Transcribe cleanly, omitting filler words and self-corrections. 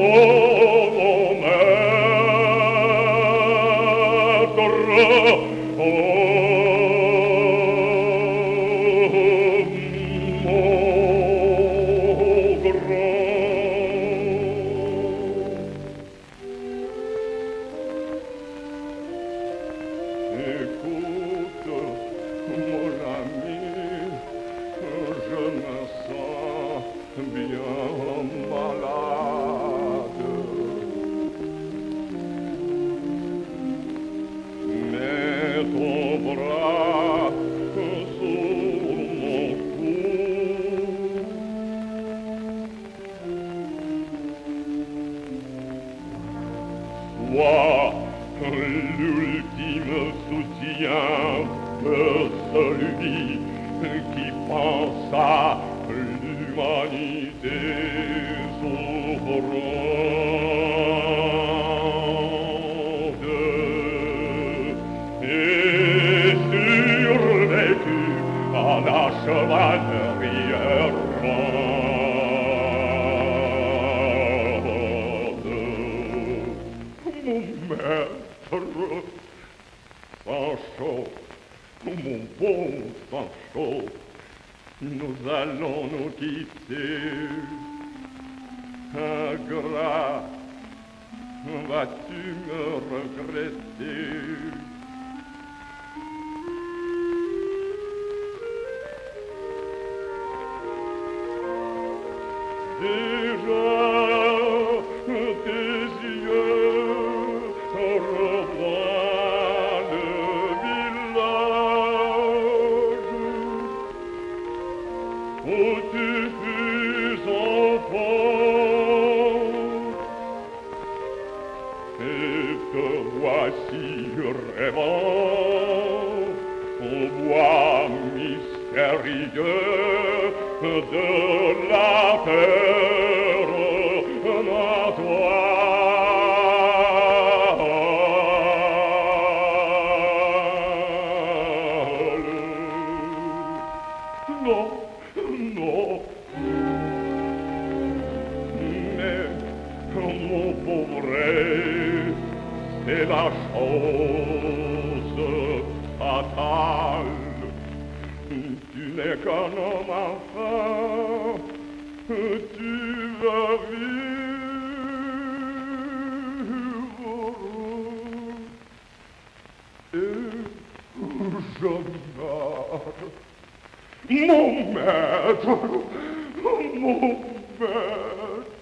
Écoute, mon ami, je me sens bien malade. Mets ton bras sur mon cou. Sois l'ultime soutien de celui qui pense à l'humanité souffrante et survécu à la chevalerie errante. Mon maître, Sancho, mon bon Sancho, nous allons nous quitter. Ingrat, vas-tu me regretter? Déjà, tes yeux revoient le village où tu fus enfant et te voici rêvant au bois mystérieux de la terre natale. Non, non, mais mon pauvre, c'est la chose fatale. Tu n'es qu'un homme enfin, tu vas vivre et je meurs. Mon maître, mon maître.